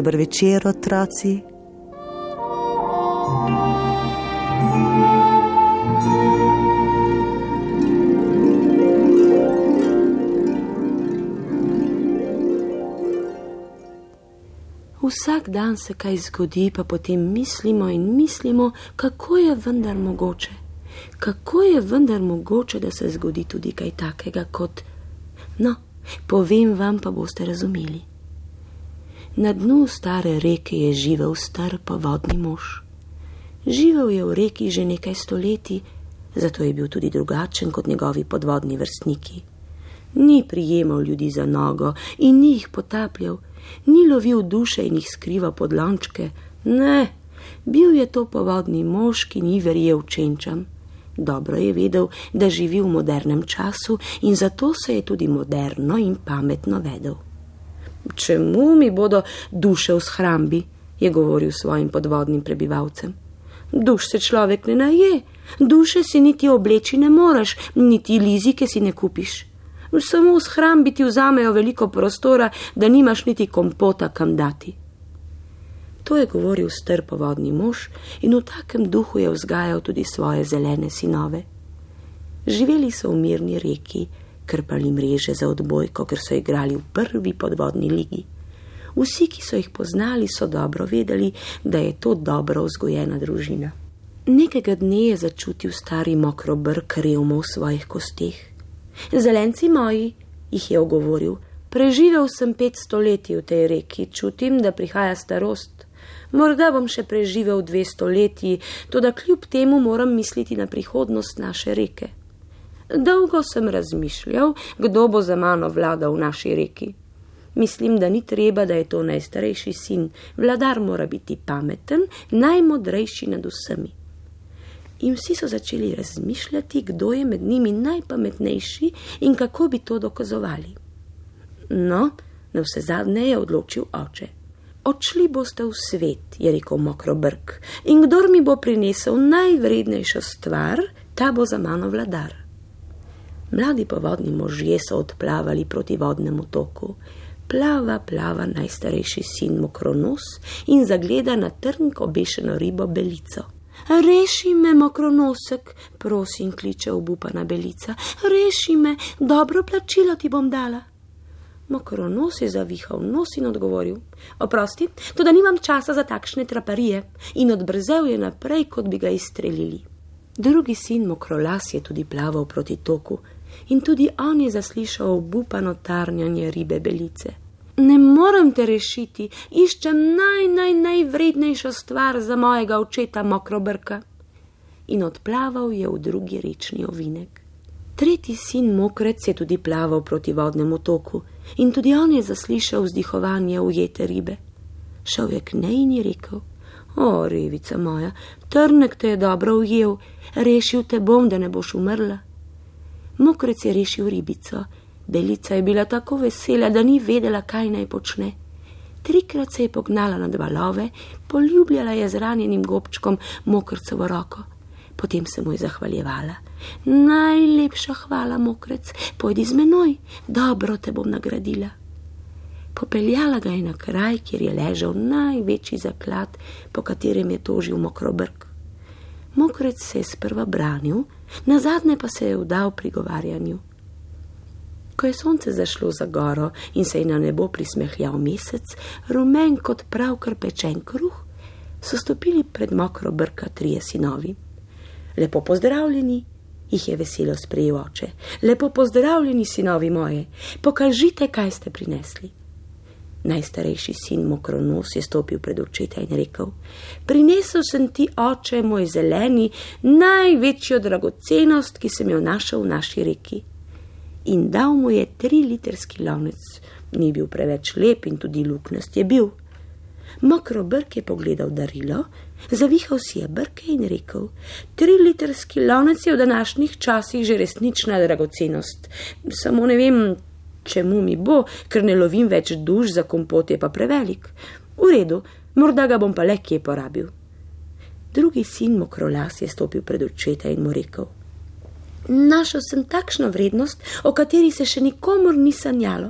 Dober večer, otroci. Vsak dan se kaj zgodi, pa potem mislimo in mislimo, kako je vendar mogoče. Kako je vendar mogoče, da se zgodi tudi kaj takega kot... No, povem vam, pa boste razumeli. Na dnu stare reke je živel star povodni mož. Živel je v reki že nekaj stoletij, zato je bil tudi drugačen kot njegovi podvodni vrstniki. Ni prijemal ljudi za nogo in ni jih potapljal, ni lovil duše in jih skrival pod lončke. Ne, bil je to povodni mož, ki ni verjel čenčam. Dobro je vedel, da živi v modernem času in zato se je tudi moderno in pametno vedel. Čemu mi bodo duše v shrambi, je govoril svojim podvodnim prebivalcem. Duš se človek ne naje, duše si niti obleči ne moraš, niti lizike si ne kupiš. Samo v shrambi ti vzamejo veliko prostora, da nimaš niti kompota kam dati. To je govoril star povodni mož in v takem duhu je vzgajal tudi svoje zelene sinove. Živeli so v mirni reki, krpali mreže za odbojko, ker so igrali v prvi podvodni ligi. Vsi, ki so jih poznali, so dobro vedeli, da je to dobro vzgojena družina. Nekega dne je začutil stari Mokrobrk revmo v svojih kosteh. Zelenci moji, jih je ogovoril, preživel sem 500 leti v tej reki, čutim, da prihaja starost. Morda bom še preživel 200 leti, toda kljub temu moram misliti na prihodnost naše reke. Dolgo sem razmišljal, kdo bo za mano vladal v naši reki. Mislim, da ni treba, da je to najstarejši sin. Vladar mora biti pameten, najmodrejši nad vsemi. In vsi so začeli razmišljati, kdo je med njimi najpametnejši in kako bi to dokazovali. No, navsezadnje je odločil oče. Odšli boste v svet, je rekel Mokrobrk, in kdor mi bo prinesel najvrednejšo stvar, ta bo za mano vladar. Mladi povodni možje so odplavali proti vodnemu toku. Plava, plava najstarejši sin Mokronos in zagleda na trnk obešeno ribo Belico. Reši me, Mokronosek, prosim, kliče obupana Belica. Reši me, dobro plačilo ti bom dala. Mokronos je zavihal nos in odgovoril. Oprosti, toda nimam časa za takšne traparije, in odbrzel je naprej, kot bi ga izstrelili. Drugi sin Mokrolas je tudi plaval proti toku in tudi on je zaslišal obupano tarnjanje ribe Belice. Ne morem te rešiti, iščem najvrednejšo stvar za mojega očeta Mokrobrka. In odplaval je v drugi rečni ovinek. Tretji sin Mokrec je tudi plaval proti vodnemu toku in tudi on je zaslišal vzdihovanje ujete ribe. Šel je k njej in je rekel: O, revica moja, trnek te je dobro ujel, rešil te bom, da ne boš umrla. Mokrec je rešil ribico. Belica je bila tako vesela, da ni vedela, kaj naj počne. 3krat se je pognala nad valove, poljubljala je z ranjenim gobčkom Mokrcovo roko. Potem se mu je zahvaljevala. Najlepša hvala, Mokrec, pojdi z menoj, dobro te bom nagradila. Popeljala ga je na kraj, kjer je ležal največji zaklad, po katerem je tožil Mokrobrk. Mokrec se je sprva branil, nazadnje pa se je vdal prigovarjanju. Ko je sonce zašlo za goro in se je na nebo prismehljal mesec, rumen kot pravkar pečen kruh, so stopili pred Mokrobrka 3 sinovi. Lepo pozdravljeni, jih je veselo sprejel oče. Lepo pozdravljeni, sinovi moje, pokažite, kaj ste prinesli. Najstarejši sin Mokronos je stopil pred očeta in rekel: Prinesel sem ti, oče moj zeleni, največjo dragocenost, ki sem jo našel v naši reki. In dal mu je 3-litrski lonec. Ni bil preveč lep in tudi luknast je bil. Mokrobrk je pogledal darilo, zavihal si je brke in rekel: 3-litrski lonec je v današnjih časih že resnična dragocenost. Samo ne vem, čemu mi bo, ker ne lovim več duš, za kompot je pa prevelik. V redu, morda ga bom pa le kje porabil. Drugi sin Mokrolas je stopil pred očeta in mu rekel: Našel sem takšno vrednost, o kateri se še nikomur ni sanjalo.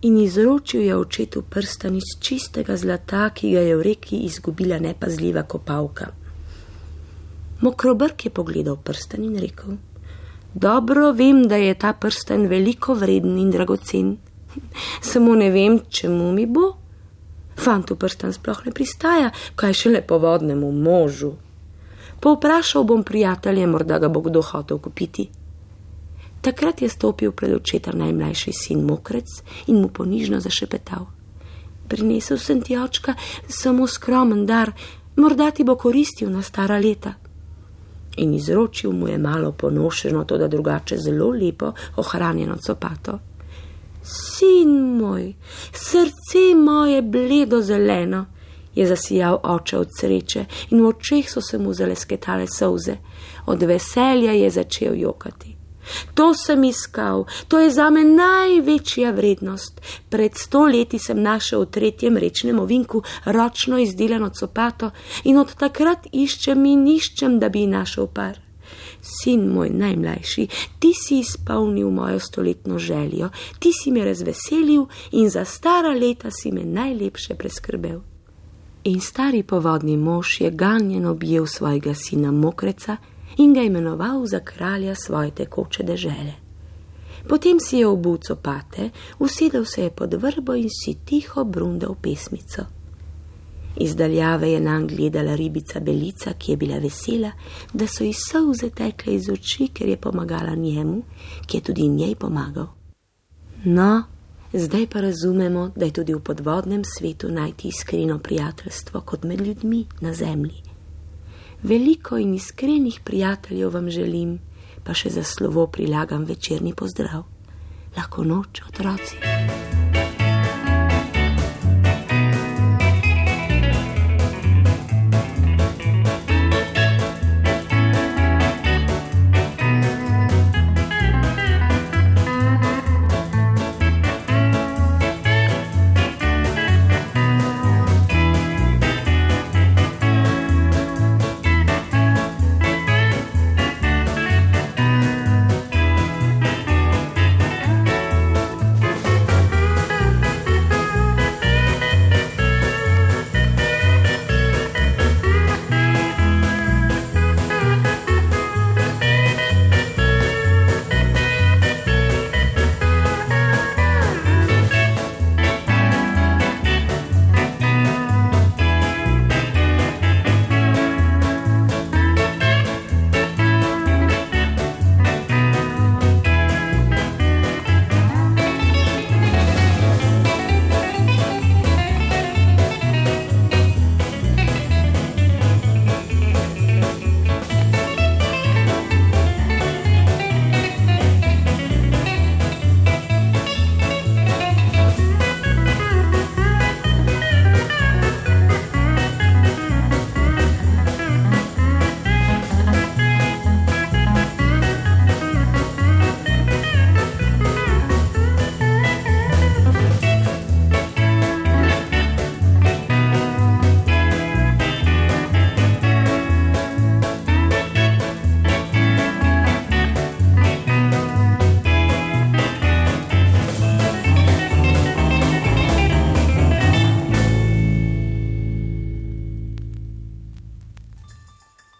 in izročil je očetu prstan iz čistega zlata, ki ga je v reki izgubila nepazljiva kopalka. Mokrobrk je pogledal prstan in rekel: dobro vem, da je ta prstan veliko vreden in dragocen, samo ne vem, čemu mi bo. Fantu prstan sploh ne pristaja, kaj šele povodnemu možu. Povprašal bom prijatelje, morda ga bo kdo hotel kupiti. Takrat je stopil pred očeta najmlajši sin Mokrec in mu ponižno zašepetal: prinesel sem ti, očka, samo skromen dar, morda ti bo koristil na stara leta. In izročil mu je malo ponošeno, toda drugače zelo lepo ohranjeno copato. Sin moj, srce moje bledo zeleno, je zasijal oče od sreče in v očeh so se mu zalesketale solze. Od veselja je začel jokati. To sem iskal, to je zame največja vrednost. Pred 100 leti sem našel v 3. rečnem ovinku ročno izdelano copato in od takrat iščem in iščem, da bi našel par. Sin moj najmlajši, ti si izpolnil mojo 100-letno željo, ti si me razveselil in za stara leta si me najlepše preskrbel. In stari povodni mož je ganjen objel svojega sina Mokreca in ga imenoval za kralja svoje tekoče dežele. Potem si je obul copate, usedel se je pod vrbo in si tiho brundal pesmico. Iz daljave je nanj gledala ribica Belica, ki je bila vesela, da so ji solze tekle iz oči, ker je pomagala njemu, ki je tudi njej pomagal. No, zdaj pa razumemo, da je tudi v podvodnem svetu najti iskreno prijateljstvo kot med ljudmi na zemlji. Veliko in iskrenih prijateljev vam želim, pa še za slovo prilagam večerni pozdrav. Lahko noč, otroci.